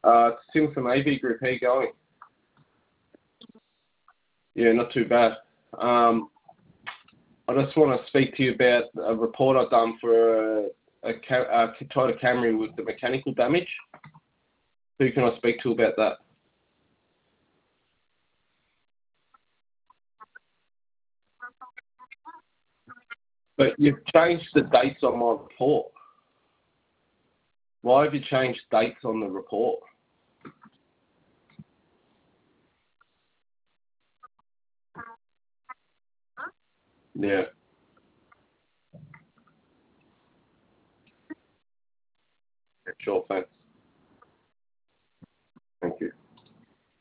Tim from AV Group. How you going? Yeah, not too bad. I just want to speak to you about a report I've done for a Toyota Camry with the mechanical damage. Who can I speak to about that? But you've changed the dates on my report. Why have you changed dates on the report? Yeah. Sure, thanks.